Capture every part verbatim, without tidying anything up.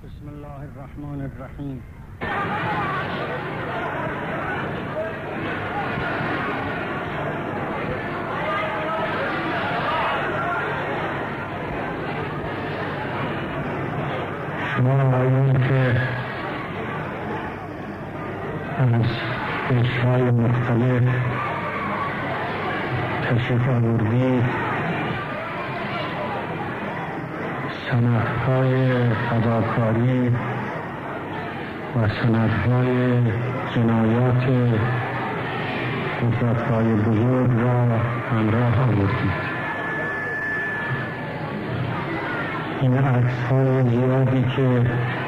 بسم الله الرحمن الرحیم. شما آیون که از کشورهای مختلف تشریف آوردید، سندهای فداکاری و سندهای جنایات قدرت‌های بزرگ را همراه آوردید. این عکس‌های زیادی که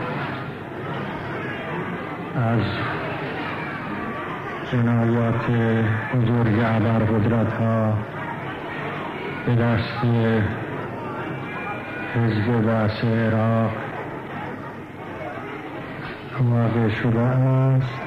از جنایات بزرگ ابرقدرت‌ها به دست حزب بعث عراق واقع شده است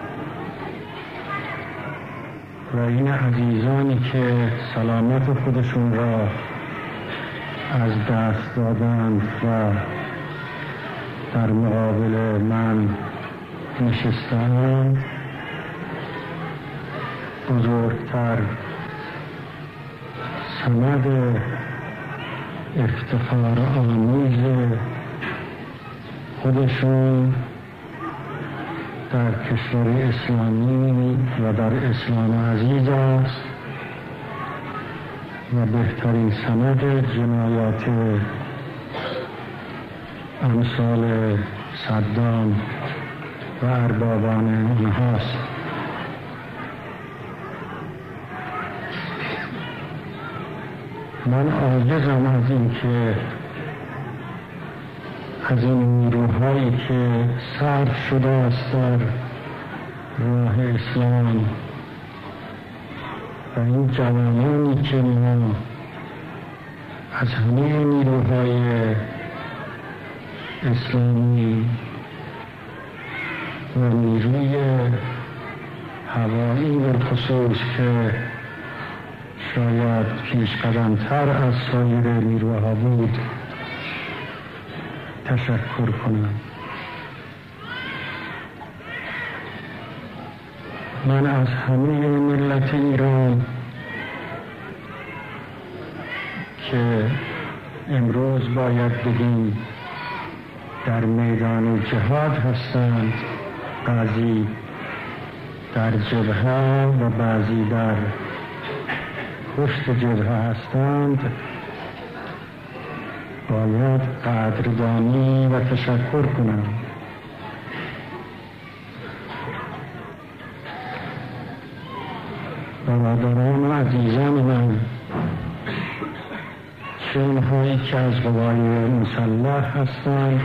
و این عزیزانی که سلامت خودشون را از دست دادند و در مقابل من نشستند، بزرگتر سند افتخار آمیز خودشون در کشور اسلامی و در اسلام عزیز است و بهترین سند جنایات امثال صدام و اربابان اونهاست. من عاجزم از این که از این نیروهایی که صرف شده است در راه اسلام و این جوانانی که ما از همه نیروهای اسلامی و نیروی هوایی بالخصوص که شاید پیش قدمتر از سایر نیروها بود تشکر کنم. من از همه ملت ایران که امروز باید بگیم در میدان جهاد هستند، بعضی در جبهه و بعضی در پشت جبهه هستند، باید قدردانی و تشکر کنم. برادران و عزیزان من، چه اونهایی که از قوای مسلح هستند،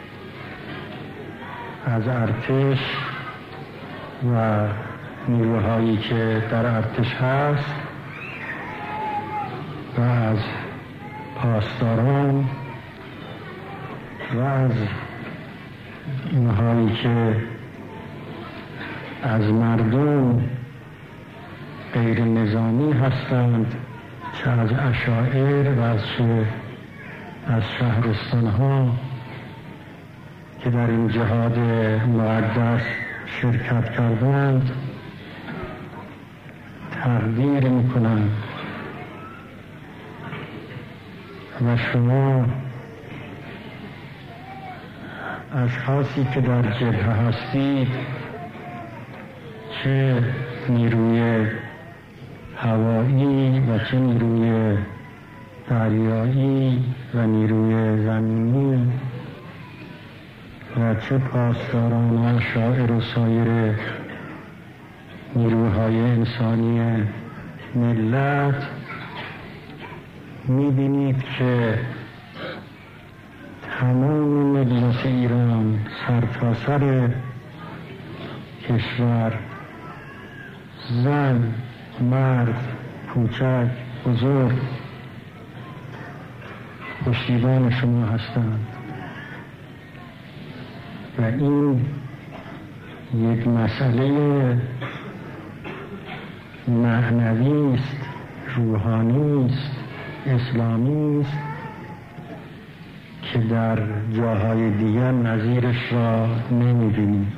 از ارتش و نیروهایی که در ارتش هست و از پاسداران و از اینهایی که از مردم غیر نظامی هستند، چه از عشائر و از چه از شهرستان ها که در این جهاد مقدس شرکت کردند، تقدیر میکنند. و شما اشخاصی که در جبهه هستید، چه نیروی هوایی و چه نیروی دریایی و نیروی زمینی و چه پاسداران و شاعر و سایر نیروهای انسانی ملت، می‌بینید که تمام ملت ایران سرتاسر کشور، زن، مرد، کوچک، بزرگ، پشتیبان شما هستند و این یک مسئله معنوی است، روحانی است، اسلامی است که که در جاهای دیگر نظیرش را نمی‌بینیم.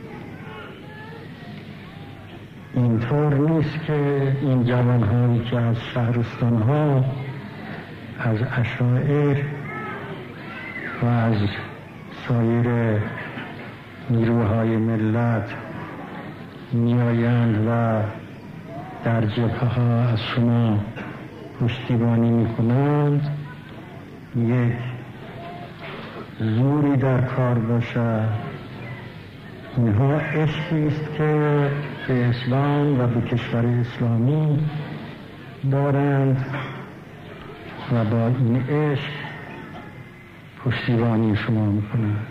اینطور نیست که این جوانهایی که از شهرستانها، از عشائر و از سایر نیروهای ملت میآیند و در جبهه ها از شما پشتیبانی میکنند، یک زوری در کار باشد. اینها عشقی است که به اسلام و به کشور اسلامی دارند و با این عشق پشتیبانی شما میکنند.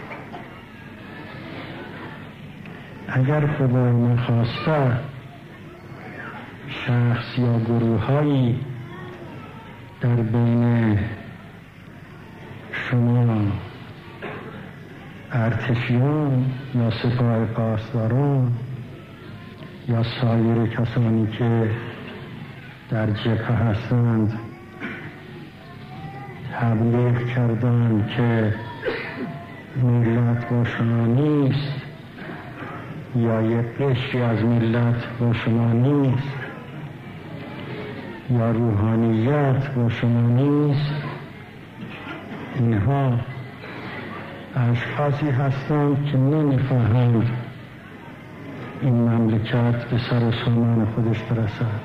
اگر خدای نخواسته شخص یا گروه‌هایی در بین شما ارتشیان یا سپاه پاسداران یا سایر کسانی که در جبهه هستند تبلیغ کردند که ملت با شما نیست یا یک قشری از ملت با شما نیست یا روحانیت با شما نیست، اینها اشخاصی هستند که نمی‌فهمند این مملکت به سر و سامان خودش برسد.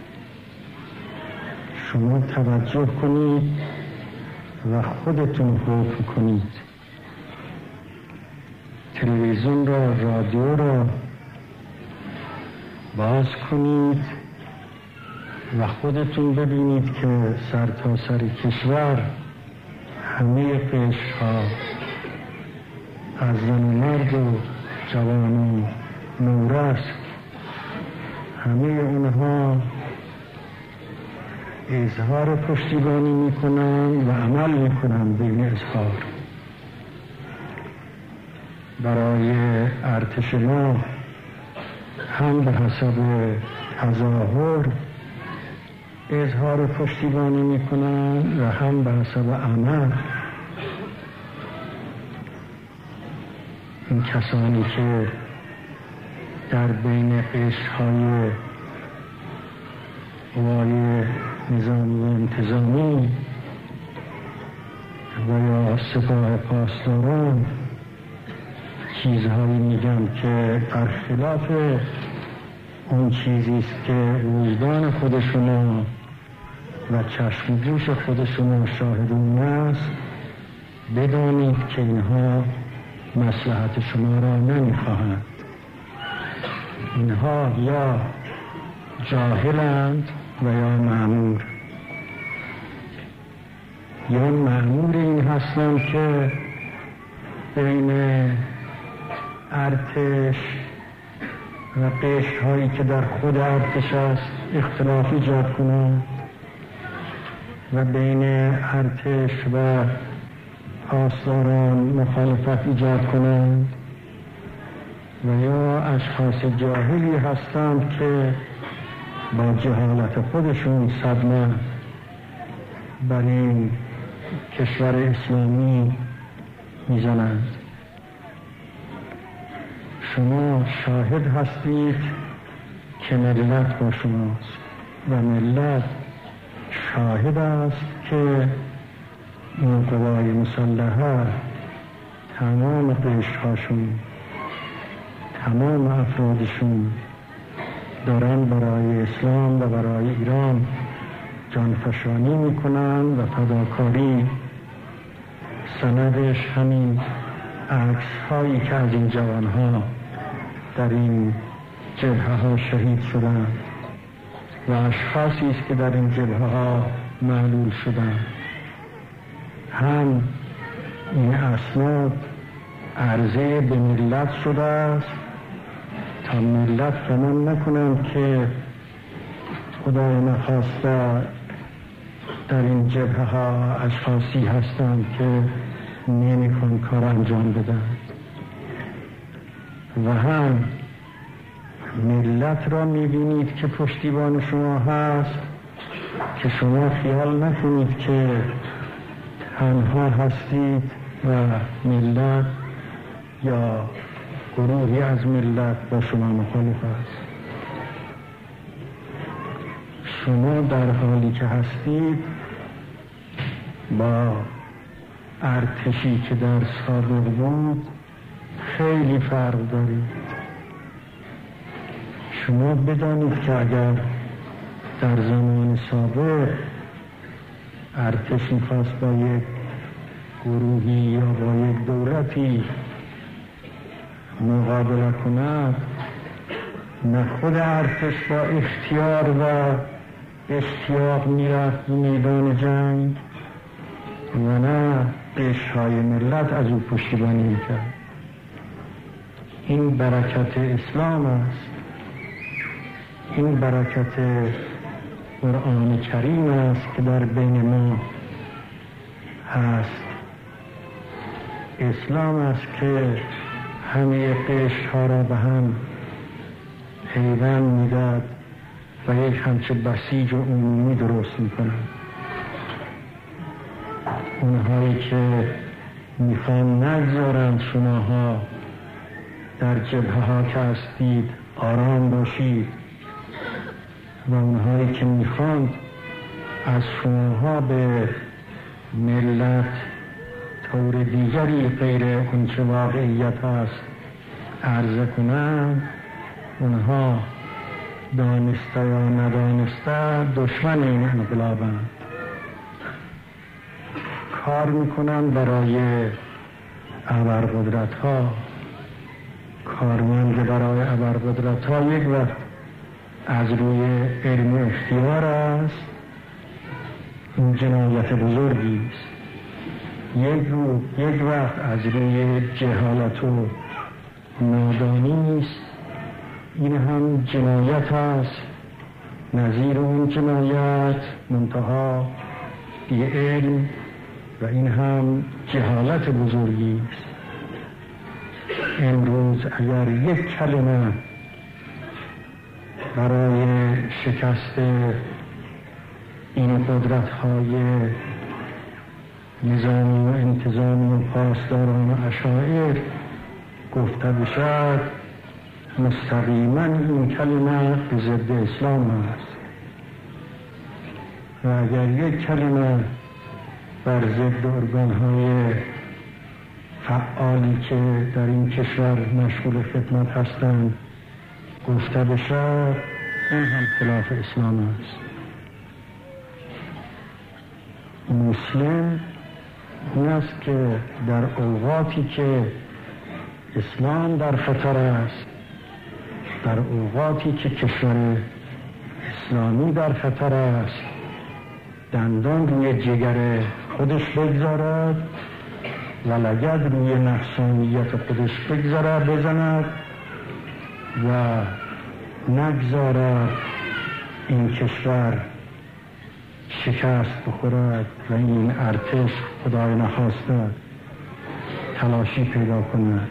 شما توجه کنید و خودتون حکم کنید. تلویزیون را، رادیو را باز کنید و خودتون ببینید که سر تا سر کشور همه قشرها از زن و مرد و جوان و نورس، همه اونها اظهار پشتیبانی میکنند و عمل میکنند به این اظهار. برای ارتش ما هم به حسب تظاهر اظهار پشتیبانی میکنند و هم به حسب عمل. این کسانی که در بین قشرهای قوای نظامی و انتظامی و یا سپاه پاسداران چیزهایی میگم که برخلاف اون چیزی است که وجدان خود شما و چشم گوش خود شما شاهد اون است، بدانید که اینها مصلحت شما را نمیخواهند. اینها یا جاهلند و یا مأمور. یا مأمور این هستند که بین ارتش و قشرهایی که در خود ارتش است اختلاف ایجاد کنند و بین ارتش و پاسداران مخالفت ایجاد کنند، و یا اشخاص جاهلی هستند که با جهالت خودشون صدمه بر این کشور اسلامی میزنند. شما شاهد هستید که ملت با شماست و ملت شاهد است که این قوای مسلحه تمام قشرهاشون، تمام افرادشون دارن برای اسلام و برای ایران جانفشانی میکنن و فداکاری. سندش همین عکس هایی که از این جوان ها در این جبهه ها شهید شدند و اشخاصی است که در این جبهه ها معلول شدند. هم این اسناد عرضه به ملت شده است تا ملت گمان نکنند که خدای نخواسته در این جبهه ها اشخاصی هستند که نمیخوان کار انجام بدن، و هم ملت را میبینید که پشتیبان شما هست که شما خیال نکنید که تنها هستید و ملت یا گروهی از ملت با شما مخالف است. شما در حالی که هستید با ارتشی که در سابق بود خیلی فرق دارید. شما بدانید که اگر در زمان سابق ارتش می‌خواست با یک گروهی یا با یک دولتی مقابله کند، نه خود ارتش با اختیار و اشتیاق میرفت میدان جنگ و نه قشرهای ملت از او پشتیبانی میکرد. این برکت اسلام است، این برکت قرآن کریم است که در بین ما هست. اسلام است که همه قشرها را به هم پیوند میداد و یک همچه بسیج و عمومی درست میکنند. اونهایی که میخوان نگذارند شماها در جبهه ها که هستید آرام باشید و اونهایی که میخوان از شماها به ملت طور دیگری غیر اونچه واقعیت هست عرضه کنند، اونها دانسته یا ندانسته دشمن این انقلابند. کار میکنند برای ابرقدرت ها. کارمند برای ابرقدرت ها یک وقت از روی علم و اختیار است، این جنایت بزرگی است. یک رو یک وقت از روی جهالت و نادانی است، این هم جنایت است، نظیر اون جنایت منتها بی علم و این هم جهالت بزرگی است. امروز اگر یک کلمه برای شکست این قدرت های نظامی و انتظامی و پاسداران و اشاعر گفته بشد، مستقیما این کلمه به ضد اسلام است. و اگر یک کلمه بر ضد ارگان‌های فعالی که در این کشور مشغول خدمت هستند گفته بشد، این هم خلاف اسلام است. مسلم این است که در اوقاتی که اسلام در خطر است، در اوقاتی که کشور اسلامی در خطر است، دندان روی جگر خودش بگذارد و لگد روی نفسانیت خودش بگذارد بزند و نگذارد این کشور شکست بخورد و این ارتش خدای نخواسته تلاشی پیدا کند.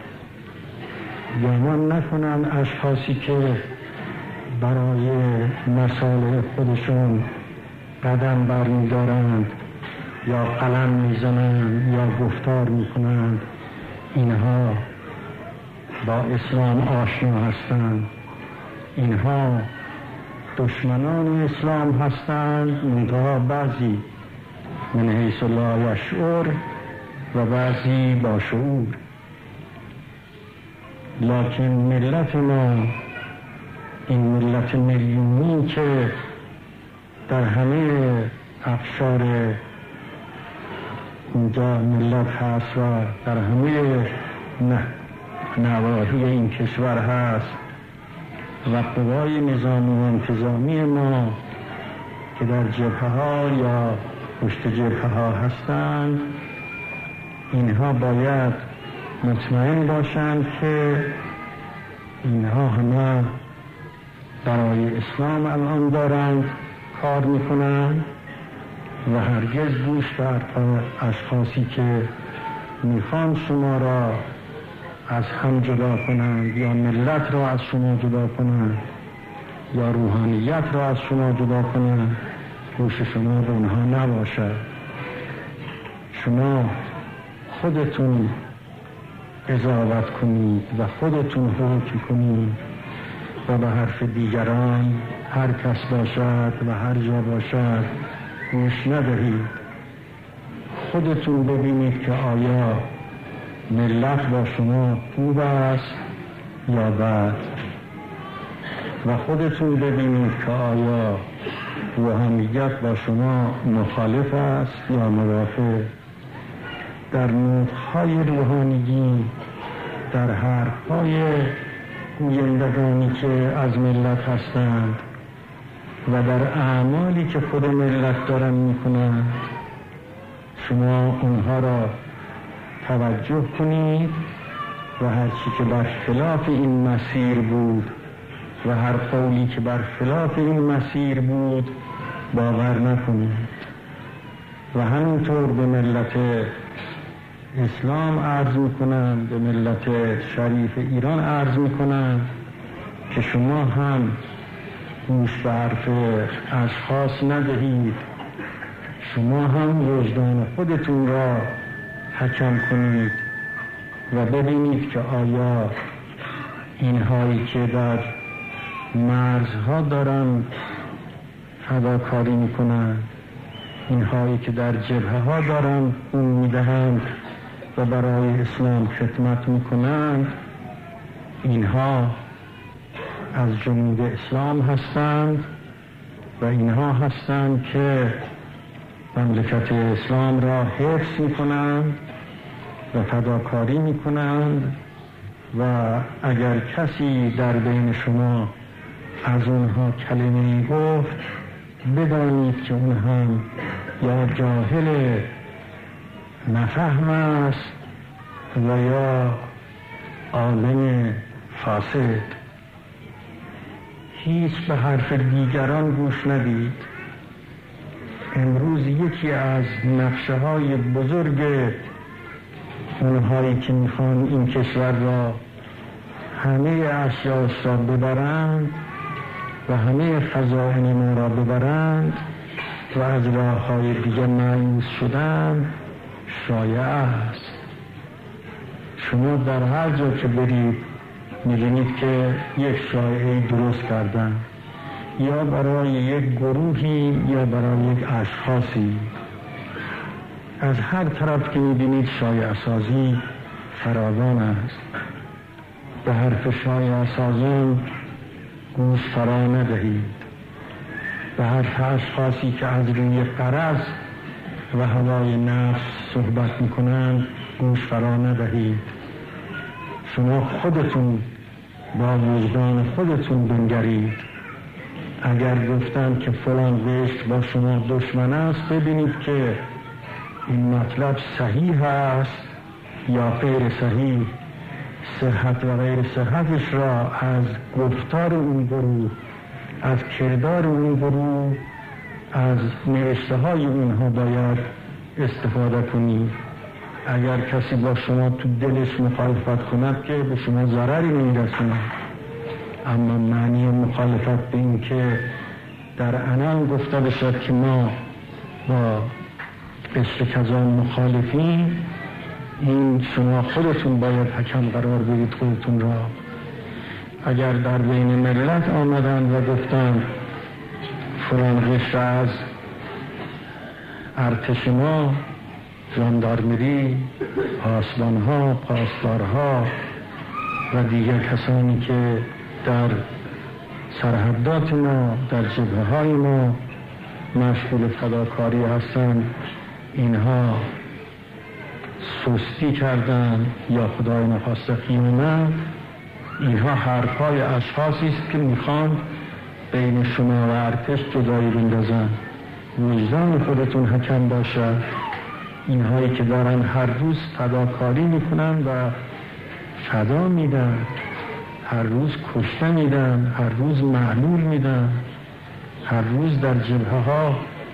گمان نکنند اشخاصی که برای مصالح خودشون قدم برمی‌دارند یا قلم میزنند یا گفتار میکنند اینها با اسلام آشنا هستند. اینها دشمنان اسلام هستند، منتها بعضی من حیث لا یشعر و بعضی با شعور. لکن ملت ما، این ملت میلیونی که در همه اقشار اینجا ملت هست و در همه نواحی این کشور هست و قوای نظامی و انتظامی ما که در جبهه ها یا پشت جبهه ها هستند، اینها باید مطمئن باشند که اینها همه برای اسلام الان دارند کار میکنند و هرگز گوش به اشخاصی که میخوان شما را از هم جدا کنند یا ملت را از شما جدا کنند یا روحانیت را از شما جدا کنند، گوش شما به اونها نباشد. شما خودتون قضاوت کنید و خودتون حکم کنید و به حرف دیگران هر کس باشد و هر جا باشد گوش ندهید. خودتون ببینید که آیا ملت با شما خوب است یا بد، و خودتون ببینید که آیا روحانیت با شما مخالف است یا موافق. در نطق‌های روحانیی، در حرف‌های گویندگانی که از ملت هستند و در اعمالی که خود ملت دارن میکنند، شما اونها را توجه کنید و هر چی که بر خلاف این مسیر بود و هر قولی که بر خلاف این مسیر بود باور نکنید. و همینطور به ملت اسلام عرض میکنند، به ملت شریف ایران عرض میکنند که شما هم گوش به حرف اشخاص ندهید، شما هم وجدان خودتون را حکم کنید و ببینید که آیا اینهایی که در مرزها دارن فداکاری میکنند، اینهایی که در جبهه ها دارن خون میدهند و برای اسلام خدمت میکنند، اینها از جنود اسلام هستند و اینها هستند که مملکت اسلام را حفظ میکنند و فداکاری میکنند. و اگر کسی در بین شما از اونها کلمه‌ای گفت، بدانید که اون هم یا جاهل نفهم است و یا عالم فاسد. هیچ به حرف دیگران گوش ندید. امروز یکی از نقشه های بزرگ اونهایی که میخوان این کشور را همه اشیاء را ببرند و همه خزائن ما را ببرند و از راه های دیگر مایوس شدن شایع است. شما در هر جا که برید می‌بینید که یک شایعه درست کردن، یا برای یک گروهی یا برای یک اشخاصی. از هر طرف که می‌بینید شایعه سازی فراوان است. به حرف شایعه سازان گوش فرا ندهید. به حرف اشخاصی که از روی غرض و هوای نفس صحبت میکنند گوش فرا ندهید. شما خودتون با وجدان خودتون بنگرید. اگر گفتن که فلان قشر با شما دشمن است، ببینید که این مطلب صحیح است یا غیر صحیح. صحت و غیر صحتش را از گفتار اون گروه، از کردار اون گروه، از نوشته های اونها باید استفاده کنید. اگر کسی با شما تو دلش مخالفت کند که به شما ضرری نمیرسونه، اما معنی مخالفت به این که در علن گفته بشد که ما با قشر کذا مخالفین، این شما خودتون باید حکم قرار بدید خودتون را. اگر در بین ملت آمدن و گفتن فلان قشر از ارتش ما، ژاندارمری، پاسبانها، پاسدارها و دیگر کسانی که در سرحدات ما، در جبهه های ما مشغول فداکاری هستند، اینها سستی کردن یا خدای نخواسته خیانت، اینها حرفای اشخاصی است که میخوان بین شما و ارتش جدایی بندازن. وجدان خودتون حکم باشد. اینهایی که دارن هر روز فداکاری میکنن و فدا میدن، هر روز کشته میدن، هر روز معلول میدن، هر روز در جبهه ها.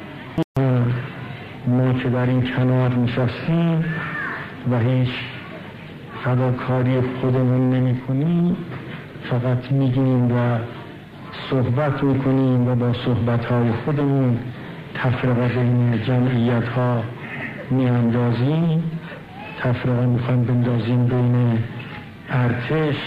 ما که در این کنار نشستیم و هیچ فداکاری خودمون نمی کنیم، فقط میگیم و صحبت میکنیم و با صحبت های خودمون تفرقه بین جمعیت ها میاندازیم، تفرقه میخوایم بندازیم بین ارتش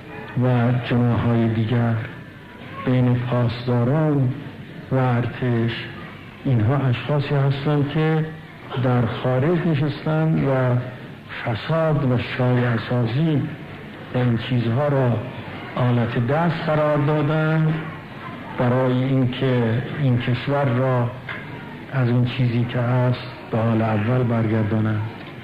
و جناح‌های دیگر، بین پاسداران و ارتش. اینها اشخاصی هستند که در خارج نشستند و فساد و شایعه سازی و این چیزها را آلت دست قرار دادند برای اینکه این کشور را از اون چیزی که هست به حال اول برگردانند.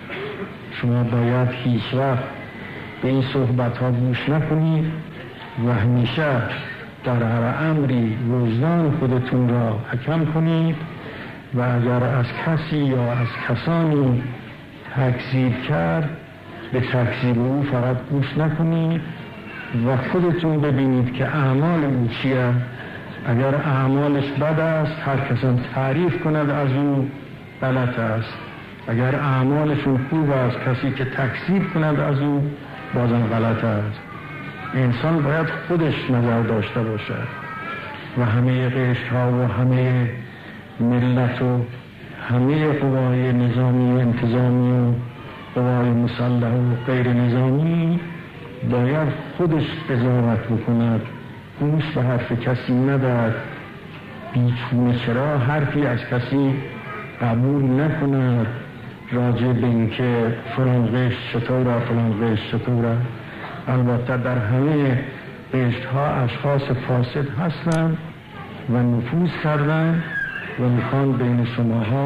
شما باید هیچ وقت به این صحبت ها گوش نکنید و همیشه در هر امری وجدان خودتون را حکم کنید و اگر از کسی یا از کسانی تکذیب کرد به تکذیب او فقط گوش نکنید و خودتون ببینید که اعمال او چیه. اگر اعمالش بد است هر کسی تعریف کند از او غلط است، اگر اعمالشون خوب است کسی که تکذیب کند از او بازم غلط است. انسان باید خودش نظر داشته باشد و همه قشر ها و همه ملت و همه قوای نظامی و انتظامی و قوای مسلح و غیر نظامی باید خودش قضاوت بکند، گوش به حرف کسی ندهد، بیچونه چرا حرفی از کسی قبول نکند راجع به اینکه فلان قشر چطوره فلان قشر چطوره. البته در همه قشرها اشخاص فاسد هستند و نفوذ کردند و میخوان بین شماها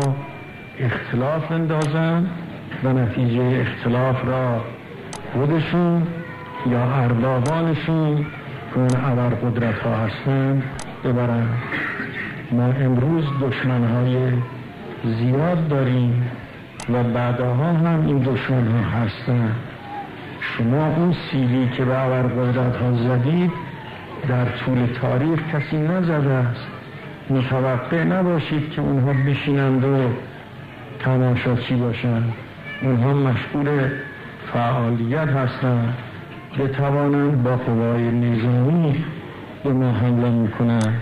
اختلاف اندازند و نتیجه اختلاف را خودشون یا اربابانشون که اون ابرقدرت ها هستند ببرند. ما امروز دشمنهای زیاد داریم و بعدها هم این دشمن ها هستند. شما اون سیلی که به ابرقدرت ها زدید در طول تاریخ کسی نزده است. متوقع نباشید که اونها بشینند و تماشاچی باشند. اونها مشغول فعالیت هستند، بتوانند با قوای نظامی به ما حمله میکنند،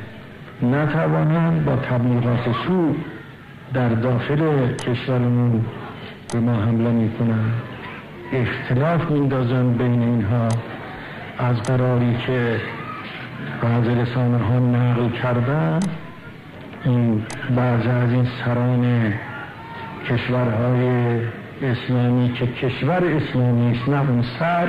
نتوانند با تبلیغات سو در داخل کشورمون به ما حمله میکنند. اختلاف میندازند بین اینها. از قراری که بعض رسانه ها نقل کردن، این بعض از این سران کشورهای اسلامی که کشور اسلامی است نه اون سر،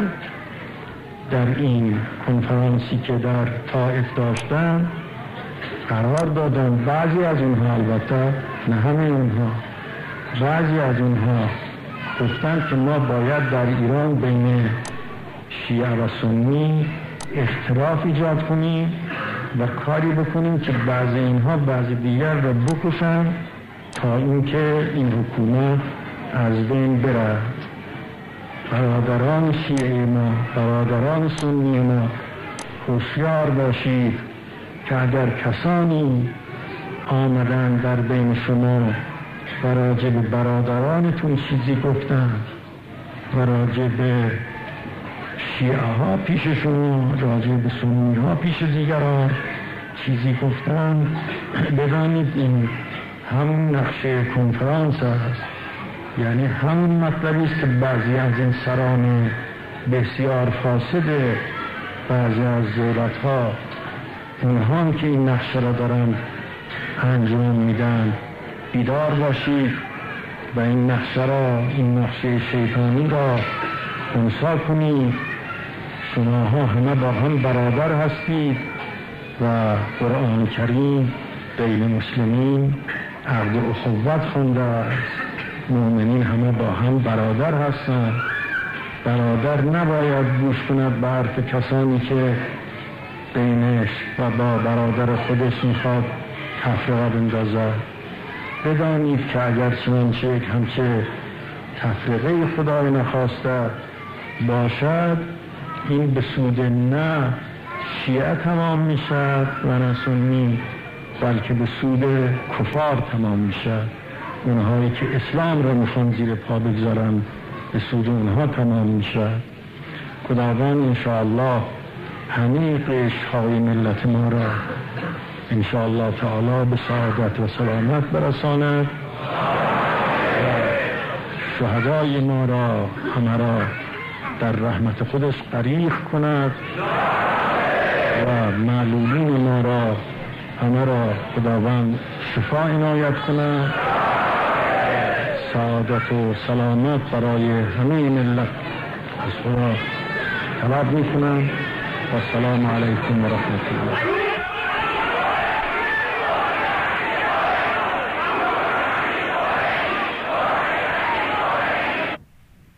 در این کنفرانسی که در طائف داشتن قرار دادن. بعضی از اونها، البته نه همه اونها، بعضی از اونها گفتن که ما باید در ایران بین شیعه و سنی اختلاف ایجاد کنیم و کاری بکنیم که بعضی اینها بعضی دیگر را بکشن تا اینکه این حکومت از بین بره. برادران شیعه ما، برادران سنی ما، هوشیار باشید که اگر کسانی آمدن در بین شما و راجع به برادرانتون چیزی گفتن و راجع به شیعه ها پیش شما، راجع به سنی ها پیش دیگران چیزی گفتن، بدانید این همون نقشه کنفرانس است. یعنی همون مطلبی است که بعضی از این سران بسیار فاسد بعضی از دولت ها اونها هم که این نقشه را دارن انجام میدن بیدار باشید و این نقشه را، این نقشه شیطانی را خنثی کنید. شما ها همه با هم برادر هستید و قرآن کریم بین مسلمین عقد اخوت خونده است. مؤمنین همه با هم برادر هستند. برادر نباید گوش کند به حرف کسانی که بینش و با برادر خودش میخواد تفرقه بندازد. بدانید که اگر چنانچه یک همچه تفرقه خدای نخواسته باشد، این به سود نه شیعه تمام میشد و نه سنی، بلکه به سود کفار تمام میشد. اونهایی که اسلام را میخوان زیر پا بگذارن به سود اونها تمام میشد. خداوند انشاءالله همه قشرهای ملت ما را انشاءالله تعالی به سعادت و سلامت برساند. شهدای ما را همه را در رحمت خودش غریق کند و معلولین ما را همه را خداوند شفا عنایت کند. سعادت و سلامت برای همه ملت از خدا طلب می کنم و السلام علیکم و رحمت الله.